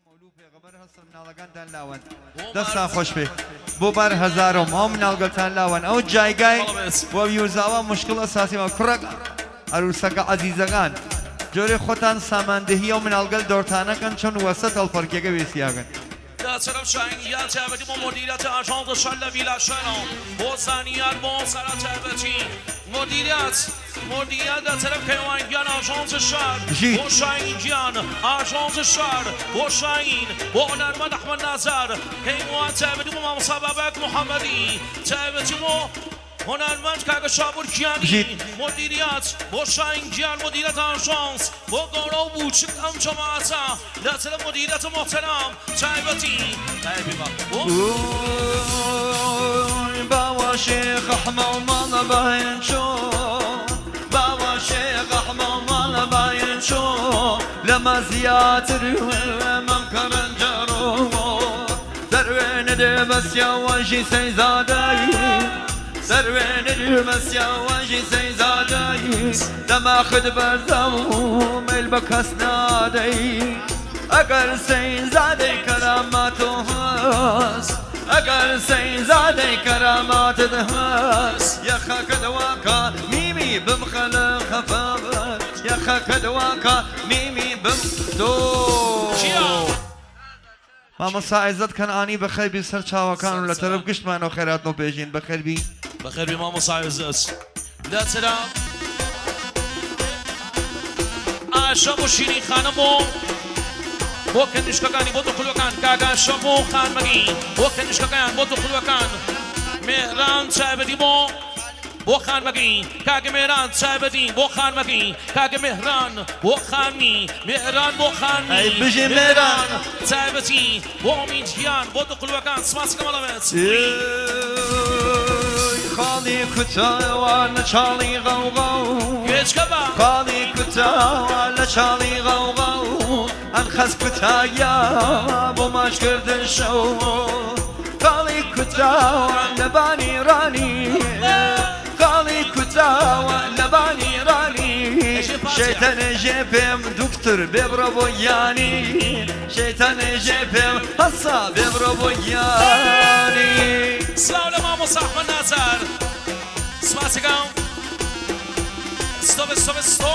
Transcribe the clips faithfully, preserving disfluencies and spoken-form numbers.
دەستان خۆش بێ بۆ بار هەزارم ئەو مناڵگەلتان لاوان ئەو جایگای بۆ ویورزاوە مشکڵ ئەساسیەوە کوڕک عروسەکە عەزیزەکان جۆرێ خۆتان ساماندەهی ئەو مناڵگەل دۆرتانەکەن چۆن وەسەد هەڵپەرکێکە وێسیاگەن لا طرف شاهینیان تابتی با مدیریت آژانس شل ویلا شهران با زنیان با سرا تابتی مدیریت مدیریت در طرف کیوانگیان آژانس شهر با شاهینیان آژانس شهر با شاهین با هنرمند احمد نظر کیوان تابتی با مصاببک محمدی تابتی با هنرمند کاغ شابور کیانی مدیریت با شاهینجیان مدیریت آژانس با گارا و بوچک ام جماعتا لطل مدیریت محترم تایبتی بابا شیخ احمد مال باین شو بابا شیخ احمد مال باین شو لما زیاتر ممکن جارو دروین ده بس یا وجی سیزادایی سروين المسيا واجي سيزاداي لما خد برزم البكاس نادي اقل سيزادي كراماته هاس اقل سيزادي كرامات دهاس يا خاك دواكا ميمي بمخل خفافة يا خاك دواكا ميمي بمدو ماما عزت كان اني بخير بي سر چاوكان لا طرف گشت مانو خيرات نو بيجين بخير بي بخير بي ماما عزت لا ترى عاشق شيرين خانمو بو كنش كاني بو دخلو كان كاغا شمو خان مگي بو كنش كان بو دخلو كان مهران تابدي بو بو خان مگی کاغ مهران صاحبدین بو خان مگی کاغ مهران بو خانی مهران بو خانی ای بجی مهران صاحبتی بو امید بو دخل وکان سماس کمالمت خالی کتاوان چالی غوغو گیج کبا خالی کتاوان چالی غوغو ان خس کتایا بو ماش کردن شو خالی کتاوان لبانی رانی خالی کتاوان لبانی رانی شیطان جیبم دکتر ببرو بویانی شیطان جیبم حسا ببرو بویانی سلام لما مصاحب نظر سمعتكم استوب استوب استوب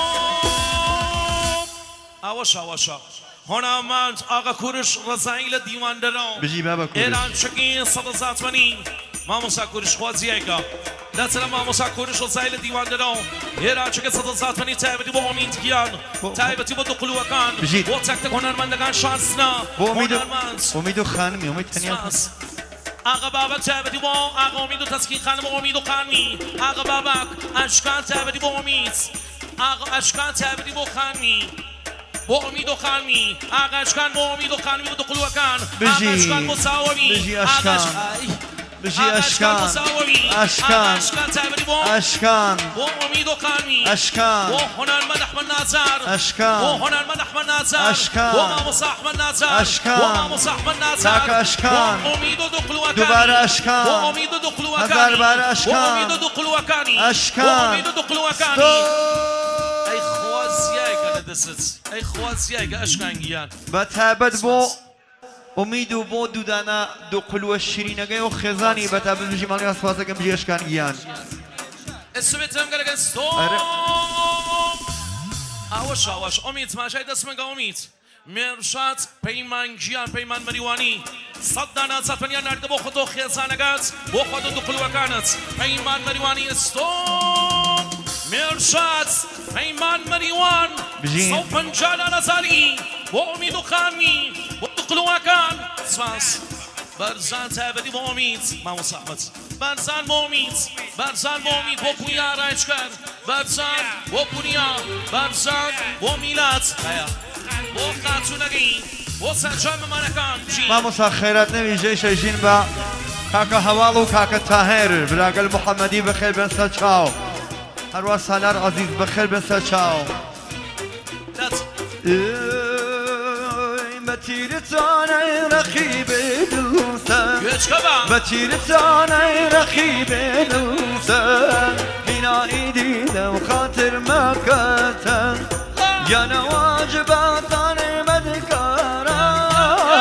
آواشا آواشا هنرمند آقا کوروش رضایل دیوان درام بجی بابا کوروش ایران شکی صد زاتمانی ماموسا کوروش خوازیه که لطلا ماموسا کوروش رضایل دیوان درام ایران شکی صد زاتمانی تایبتی با امید گیان تایبتی با دقلو وکان با تک تک هنرمندگان شانسنا هنرمند امید و خانمی امید تنیا آقا بابک تابدی با آقا امید و تسکین خانم با امید و خانمی آقا بابک اشکان تابدی با امید آقا اشکان تابدی با خانمی با امید و خانمی آقا اشکان با امید و خانمی و دخلو وکان آقا اشکان مساومی بجی اشکان بجی اشکان اشکان اشکان با امید و خانمی اشکان با هنرمند احمد نظر اشکان با هنرمند احمد نظر اشکان با ماموس احمد نظر اشکان با ماموس احمد نظر تاک اشکان با امید و دخلو وکانی دوباره اشکان با امید و دخلو وکانی هزار بار اشکان با امید و دخلو وکانی اشکان با امید و دخلو وکانی ای خوازیای که ندست ای خوازیای که اشکانگیان بتابد بو امید و بو دودانا دو قلوه شیرینگه و خزانی بتابد بجی مالی اسفاسه کم بجی اشکان گیان اسمت هم گرگن ستوب آوش آوش امید ماشای دست منگا امید مرشاد پیمانگیان پیمان مریوانی صد دانا زفنیان نرده با خودو خزانگات با خودو دو قلوه کانت پیمان مریوانی استوب مرشاد پیمان مریوان سو پنجان نظری با امید و خانی با دقلو وکان سپاس برزان تابدی با امید ماموس احمد برزان با امید برزان با امید با پویا رایج کرد برزان با پویا برزان با میلاد با خاتونگی با سرجام ممانکان ماموس خیرات نویجه شیشین با کاکا حوالو کاکا تاهر براقل محمدی بخیر بن سر چاو هروا سالار عزیز بخیر بن سر چاو بتيرتاني رخيب الانسان بتيرتاني رخيب الانسان هنا ايدي لو خاطر ما كتن يا نواجباتاني مذكرة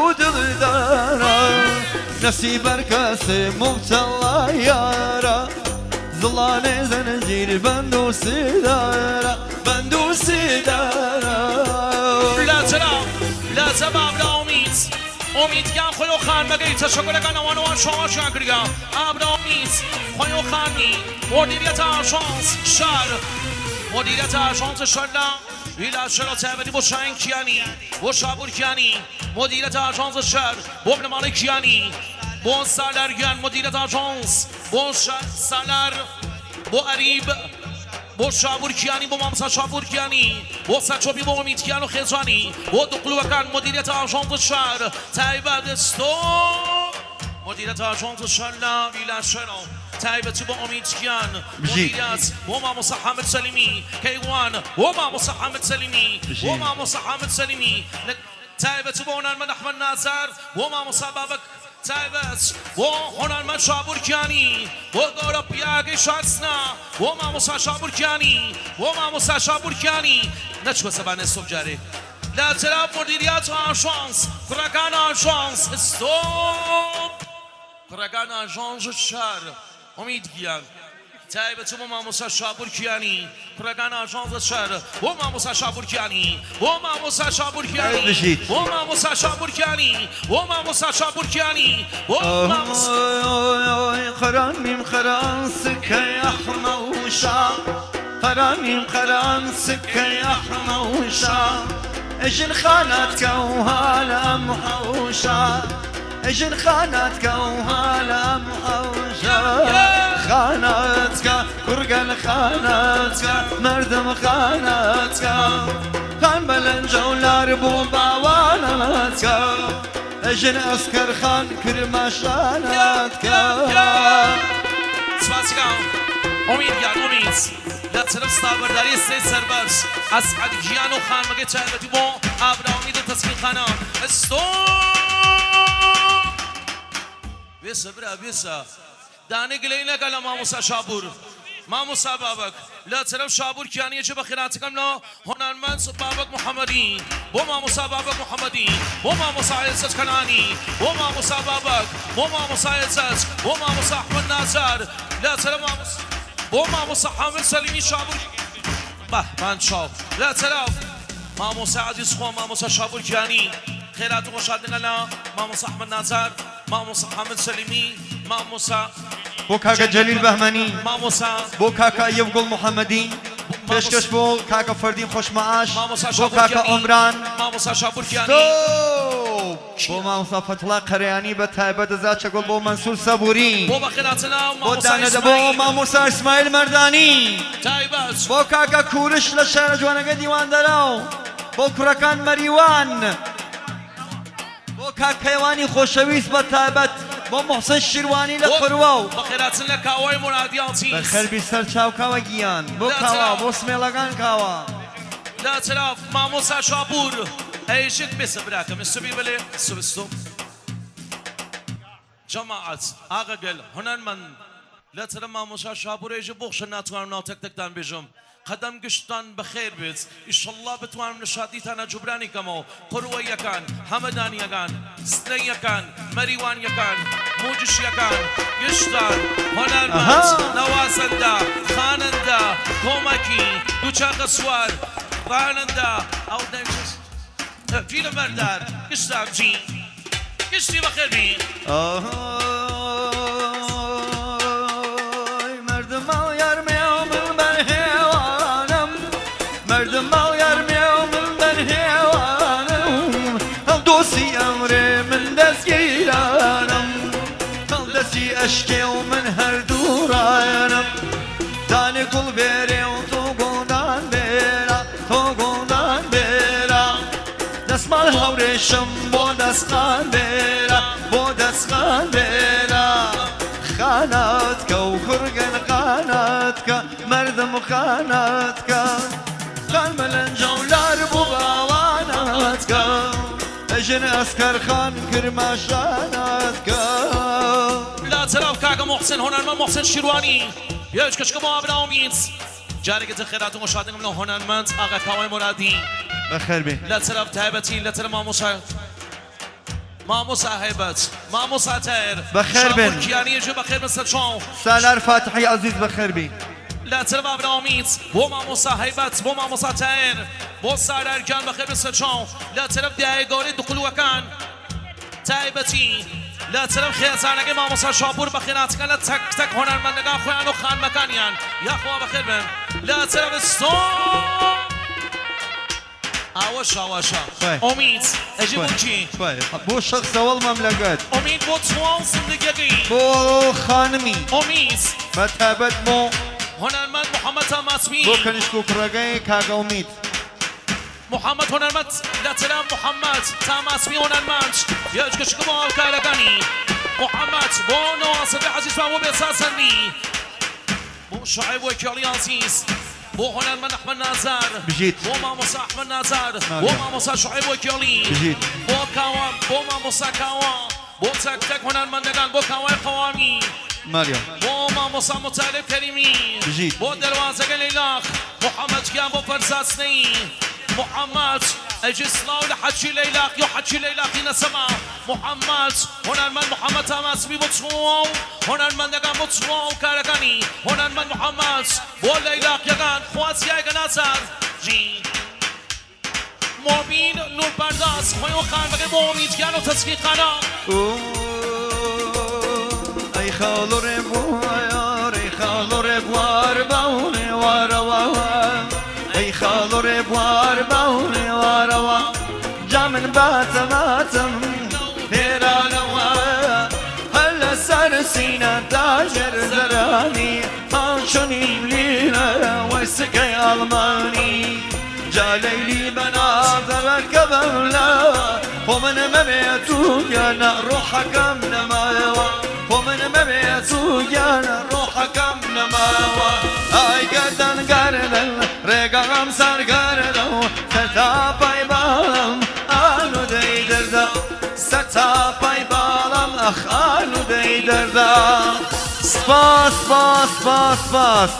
بو دلدارا نصیبر کسی مبتلا یارا زلال زنجیر بندو سیدارا بندو سیدارا لا ترى لا زباب لا امید امید گم خویو خان مگه تشکر کنم وانو شما شکریا ابر امید خویو خانی مدیریت آژانس شهر مدیریت آژانس شهر ایلا شرا تابدی با شاین کیانی با شابور کیانی مدیریت آژانس شهر با ابن مالک کیانی با سالارگان مدیریت آژانس با سالار با عریب با شابور کیانی با مامسا شابور کیانی با سچوبی با امید کیان و خزانی با دقلوکان مدیریت آژانس شهر تایبت استو مدیریت آژانس شهر ایلا شرا تایبتی با امید کیان مدیریت با ماموسا حامد سلیمی کیوان با ماموسا حامد سلیمی با ماموسا حامد سلیمی تایبتی با هنرمند احمد ناظر با ماموسا بابک تایبت با هنرمند شابور کیانی با گورا پیاگی شخصنا با ماموسا شابور کیانی با ماموسا شابور کیانی نچو سبانه صبح جاره لا طرف مدیریت آژانس کرگان آژانس استوب کرگان آژانس شهر امید گیان تایبت با ماموسا شابور کیانی کرگان آژانس شهر با ماموسا شابور کیانی با ماموسا شابور کیانی با ماموسا شابور کیانی با ماموسا شابور کیانی با ماموسا خرامیم خرام سکه احموشا خرامیم خرام سکه احموشا اجن خانات كوهالا محوشا اجن خانات كوهالا محوشا خاناتك كرقل خاناتك مردم خاناتك خان بلن جولار بو باواناتك اجن اسكر خان كرماشاناتك سپاسگزارم امید گرم امید در طرف سربرداری سه سربرز اسعد جیان و خان مگه چهربتی با ابر امید تصمیم خانم استوب بیسا برا بیسا دانه گلی نگل ماموسا شابور ماموسا بابک لا طرف شابور کیانی چه بخیرات کم نا هنرمند بابک محمدی با ماموسا بابک محمدی با ماموسا عزت کنانی با ماموسا بابک با ماموسا عزت با ماموسا احمد ناظر لا طرف ماموسا با ماموسا حامد سلیمی شابور به من شاف لا طرف ماموسا عزیز خو ماموسا شابور کیانی خیرات و خوشحال نگلا ماموسا احمد ناظر ماموسا حامد سلیمی ماموسا بو كاكا جليل بهماني ماموسا بو كاكا يبقل محمدي بيشكش بو كاكا فردين خوش معاش بو كاكا عمران ماموسا شابور كياني بو ماموسا فتلا قرياني بتايبت ذات شغل بو منصور صبوري بو بخيراتنا بو دانا بو ماموسا اسماعيل مرداني تايبت بو كاكا كورش لشهر جوانگا ديوان دراو بو كركان مريوان بو كاكا يواني خوشويس بتايبت با محسن شیروانی لقرواو بخیراتن لکاوای مرادیاتی بخیر بیستر چاو کاوا گیان بو کاوا بو سمیلگان کاوا لا طرف ماموسا شابور ایشت بس براکم استوبی بله استوب استوب جماعت آقا گل هنرمند لا طرف ماموسا شابور ایج بخش ناتوان ناو تک تک دان بجم قدم گشتان بخیر بیت انشالله بتوانم نشادی تانا جبرانی کمو قروی یکان همدانی یکان سنی یکان مریوان یکان موجش یکان گشتان هنرمند نوازنده خاننده کمکی دوچاق سوار راننده او دنجس فیلم بردار گشتام جی گشتی بخیر بی مردم او یارمیو من برهوانم مردم او یارمیو من برهوانم دوستی امر من دستگیرانم دستی اشکی و من هر دورانم دانی کل بری و تو گودان برا تو گودان برا دستمال هورشم با دست خان برا با دست خان برا خانات که و خرگن خانات که مردم خانات که خان ملن جولار بو باوانات که اجن اسکر خان کرماشانات که لا طرف كاكا محسن هنرمند محسن شیروانی یاش کشک با ابن امید جارگت خیرات و مشاهده من هنرمند آقا کاوای مرادی بخیر بی لا طرف تایبتی لا طرف ماموسا مامۆسا هەیبەت مامۆسا تایر بەخێر بن شامۆرکیانیەژێ بەخێر بەسەر چاو سالار فاتحی عزیز بەخێر بی لا تربا براميت بو ماموسا هيبت بو ماموسا تاير بو سالار كان بخير بسرچاو لا ترب داي غوري دخول وكان تايبتي لا ترب خيزانه ماموسا شابور بخيرات كان تك تك هنرمندگان خوانو خان مكانيان يا خوا بخير بن لا ترب استو آواش آواشا امید اجي بوچی بو شخص اول مملکت امید بو توان زندگی بو خانمی امید متابت بو هنرمند محمد تماسمی بو کنشکو کرگای کاغا امید محمد هنرمند لاترام محمد تماسمی هنرمند یاج کشکو با کارگانی محمد بو نواصل عزیز بابو بساسنی بو شعیب وکیلی عزیز بو هنرمند احمد نازار بجيت بو ماموسا احمد نازار بو ماموسا شعیب وکیلی بجيت بو کاوا بو ماموسا کاوا بو تک تک هنرمندگان بو کاوای قوامی مريم بو ماموسا مطالب كريمي بجيت بو دروازة قليلاخ محمد كان بو فرزاسني محمد اجي صلاو لحجي ليلاخ يو حجي ليلاخ نسمع محمد هنا المن محمد تماس بي بوتسواو هنا المن دقان بوتسواو كاركاني هنا المن محمد بو ليلاخ يقان خواز ياي قناصر جي مؤمن نور برداس خويو خان بقي مؤمن كانوا تصفيقنا ای خالو ربوار ای خالو ربوار باونه واروا ای خالو ربوار باونه واروا جامن باتم باتم پیرانوا هل سر سینه تاجر زرانی خانشونیم لینا وسکی آلمانی جاليلي بناظر كبلا ومن مبيتو يانا روحك من ماوا ومن مبيتو يانا روحك من ماوا اي قدن قردن رقم سر قردو ستا باي بالم انو ديدردا ستا باي بالم اخ انو ديدردا سپاس سپاس سپاس سپاس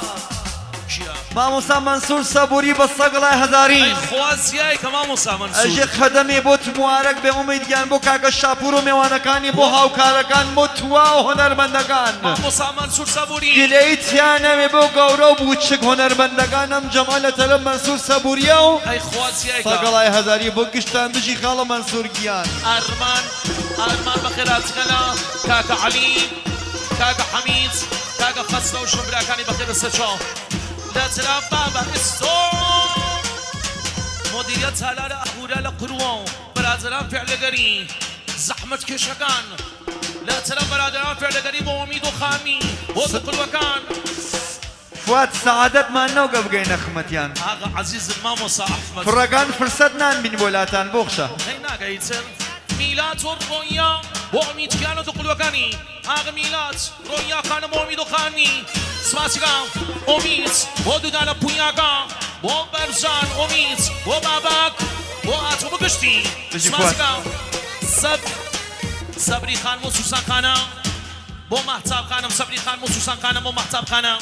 ماموسا منصور صبوری بسقلای هزاری خوازیای که ماموسا منصور اجی خدمی بوت موارک به امیدگان بو کاغا شاپور و میوانکانی بو هاوکارکان بو توا و هنرمندگان ماموسا منصور صبوری گلیتیانه بو گورو بوچک هنرمندگانم جمال طلب منصور صبوری و ای خوازیای که سقلای هزاری بو گشتان دجی خاله منصور گیان ارمان ارمان بخیرات کنا کاکا علی کاکا حمید کاکا خسرو شبراکانی بخیر سچو لا تلعب بابا الصوت مديرية هلال أخورا لقروان برادران فعل قري زحمة كشكان لا تلعب برادران فعل قري بوميد وخامي وذقل وكان فوات سعادت ما نوقف قينا خمتيان هذا عزيز الماموسا أحمد فرقان فرصتنا من بولاتان بوخشة هينا قايتر ميلاد الرؤيا بوميد كانوا ذقل وكاني هذا ميلاد رؤيا كان بوميد وخامي سماسيكا امید بو دودانا پویاگا بو برزان امید بو باباک بو آتو بگشتی سماسیکا سب صبری خان موسوسان خانم بو محتاب خانم صبری خان موسوسان خانم بو محتاب خانم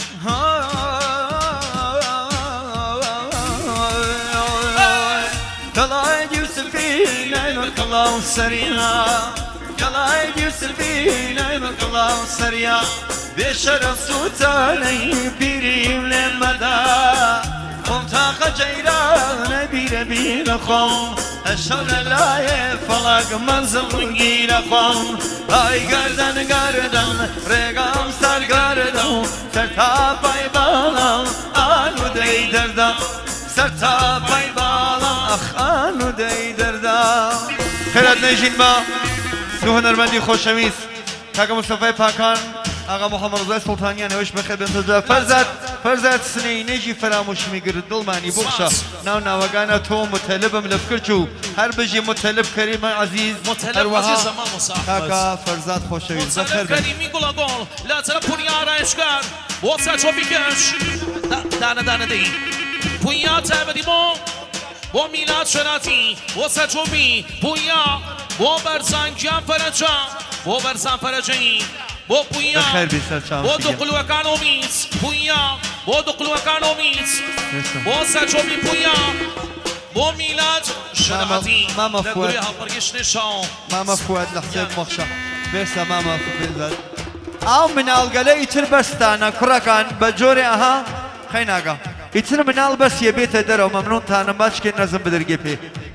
طلعت يوسفين عينك الله سريعا طلعت يوسفين عينك الله سريعا بشرف سلطاني بيريم لمدى منطقة جيران بير بير خم الشر لا يفلق منزل غير خم هاي قردن قردن رقم سر قردن سرتا باي بالم آنو دي دردم سرتا باي بالم اخ آنو دي دردم خيرات نيجين با دو هنرمندی خوشویست کاکا مصطفی پاکان آقا محمد رضای سلطانیان هوش بخیر بنتجا فرزت فرزت سنی نجی فراموش میگرد دلمانی بخشا ناو ناوگانا تو مطلبم لفکرچو هر بجی مطلب کریم عزیز مطلب عزیز ماموسا کاکا فرزت خوشویست بخیر مطلب کریمی گلا گل لا ترى پونیا رایشگر واسه چو بیکش دانه دانه دی پونیا تابدی بو بو میلاد شراتی واسه چو بی پونیا بو برزان جان فرجا بو برزان فرجایی بو پویا بو دقل وكان اميت پویا بو دقل وكان اميت بو سچو بي پویا بو میلاد شرعتی ماما فواد لگوری هاپرگش نشان ماما فواد لحسين مخشة بس ماما فواد او من القلا يتر بستانا كراكان بجوري اها خيناقا يتر من البس يبيت درو ممنون تانا باش كي نزم بدرقي بي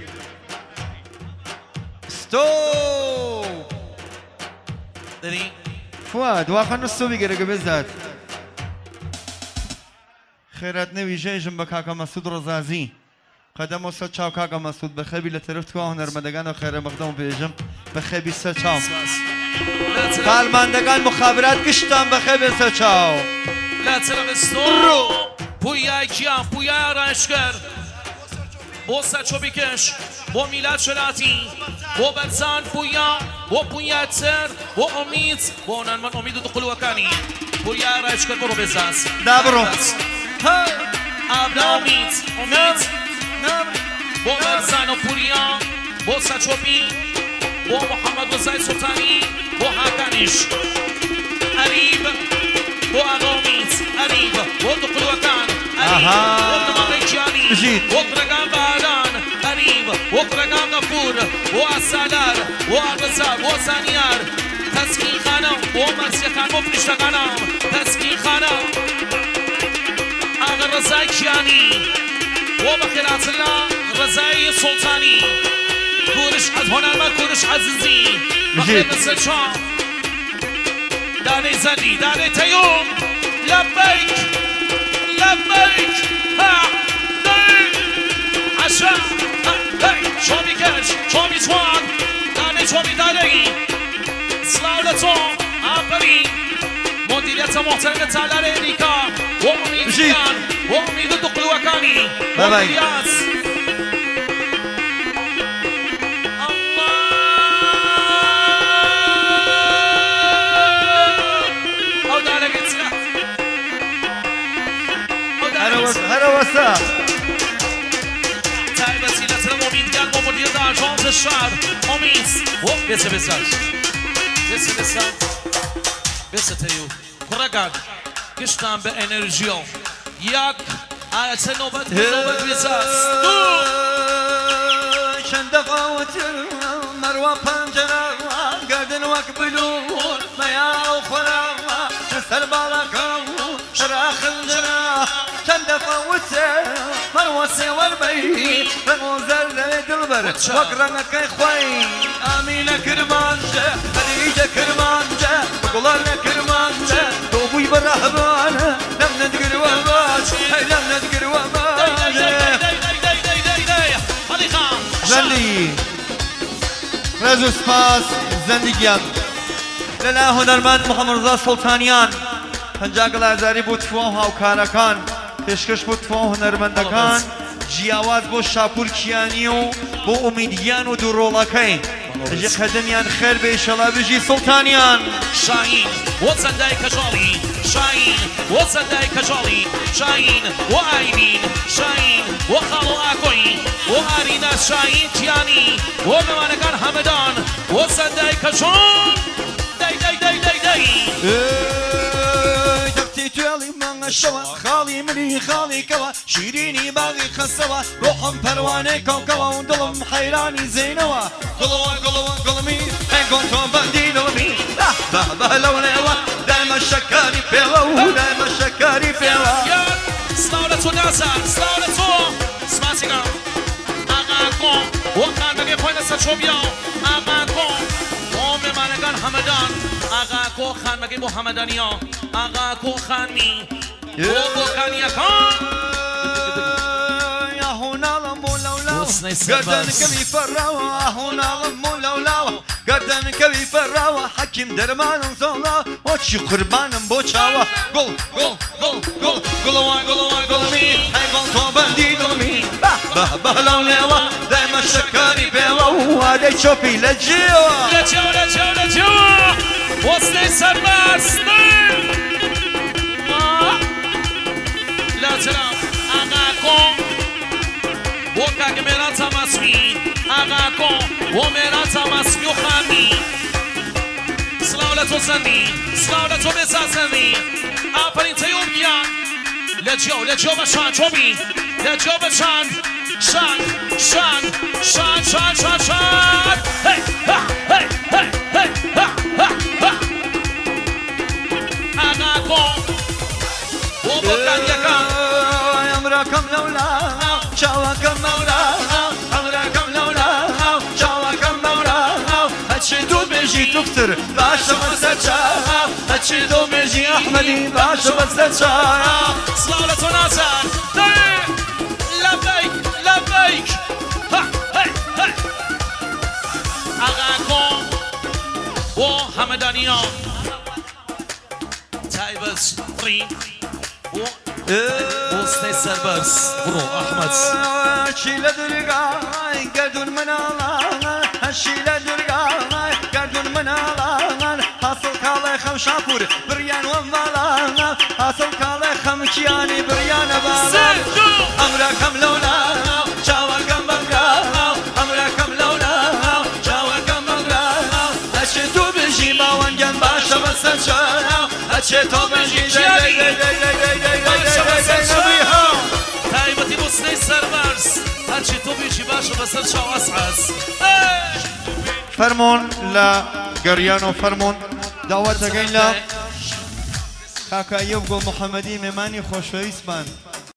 ستوب داري فواد واخا نصو بيقرق بالذات خيرات نوي جيجم بكاكا مسعود رزازي قدم وسط چاو كاكا مسعود بخبي لطرف تو هنرمندگان و خير مقدم بيجم بخبي سط چاو کارمندگان مخابرات گشتن بخبي سط چاو لا ترى بستو بويا كيا بويا راشكر بو سچو بكش بو میلاد شراتی بو برزان بویا بو بویا تر بو امید بو نرمن امید دخول وکانی بویا راشکر برو بزاز دابرو ابدا امید امید بو برزان و بویا بو سچو بی بو محمد وزای سلطانی بو حاکانش عریب بو اغامید عریب بو دخول وکان عریب بو نمام جانی بو درگان باران قريب وقرقام غفور واسالار وارزا وزانيار تسكين خانم ومرسي خان مفرش خانم تسكين خانم اغا رزاي كياني وبخيرات الله رزاي سلطاني كورش عز هنرمند كورش عزيزي بخير نسل شام داني زني داني تيوم لبيك لبيك ها عشا هاي شومي كرش شومي توان داني شومي داني سلاولتو عبري مديرية محترمة على رينيكا وأميد كان وأميد الدقل وكاني مديريات هلا وسهلا آژانس شهر امید و بسه بسه بسه بسه بسه تیو کرگان گشتم به انرژیو یک آیت نوبت نوبت بساس چند قوت مروه پنجره گردن وک بلور میا و خورا سر بالا کام شرا خنجره چند قوت مروه سوار بی رموزر دلبر وقرنك يا خوي امينه كرمانجه خديجه كرمانجه بقولنا كرمانجه توبي بالرهبان لم ندقر وباش لم ندقر وباش زندي رزو سپاس زندگیان للا هنرمند محمد رضا سلطانیان هنجاق لازاری بود فواه و کارکان پیشکش بود فواه هنرمندکان جیاواز بو شاپور کیانی و بو امیدیان و دورولاکی اجی خدمیان خیر به ایشالا بجی سلطانیان شاهین و زندای کجالی شاهین و زندای کجالی شاهین و آیبین شاهین و خالو آکوی و آرینا شاهین کیانی و ممانکان همدان و زندای کجال دی دی دی دی دی توالي من الشوا خالي مني خالي كوا شيريني باغي خسوا روحهم پروانه كوكوا ودلم حيراني زينوا قلوا قلوا قلمي ان كنتم بندينو مي به به لونوا دائما شكاري فيوا دائما شكاري فيوا يا سلاولتو ناسا سلاولتو سماسيغا اغاكو وكان بگه پایین سچوبیا اغاكو قوم مانگان همدان اغاكو خان بگه محمدانیا اغاكو خان می بو کانیا کان يا هنا لمولولا قردن كبي فراوة هنا لمولولا قردن كبي فراوة حكيم درمان زولا وشي قربان بوشاوا قول قول قول قول قول واي قول واي قول مي هاي قول تو بندي مي به به لونوا دايما شكاري بيوا وهذا شوفي لجيوا لجيوا لجيوا لجيوا وصلي سرباس لا سلام اغاكو وكا كميراتا مسمي اغاكو وميراتا مسمي وخامي سلاولتو زني سلاولتو بسا زني آفرين تيوم گیان لجيو لجيو بشان چوبي لجيو بشان شاد شاد شاد شاد شاد شاد هی ها هی هی هی ها ها ها آقا کن و بکن یکان امركم لولا شاوكم مولا امركم لولا شاوكم مولا هاتشي دو بيجي دكتور باشا مسجا هاتشي دو بيجي احمدي باشا مسجا صلالة ونازل لبيك لبيك ها هي هي آقا کن و همدانیان تایبس ری و وسط سربرس برو احمد شيل درقاي قردون من الله شيل درقاي قردون من الله حاصل كالي خم شاپور بريان ومالا حاصل كالي خم كياني بريان بالا امركم لولا شاوكم بقرا امركم لولا شاوكم بقرا اشتو بجي ما وانجن باشا مسجا اشتو بجي تایبتی بوسنی سربرز هرچی تو بیشی باشه بسر شاو اسعس فرمون لا قريانو فرمون دعوتك إلا كاكا يبقى محمدي مماني خوشويس من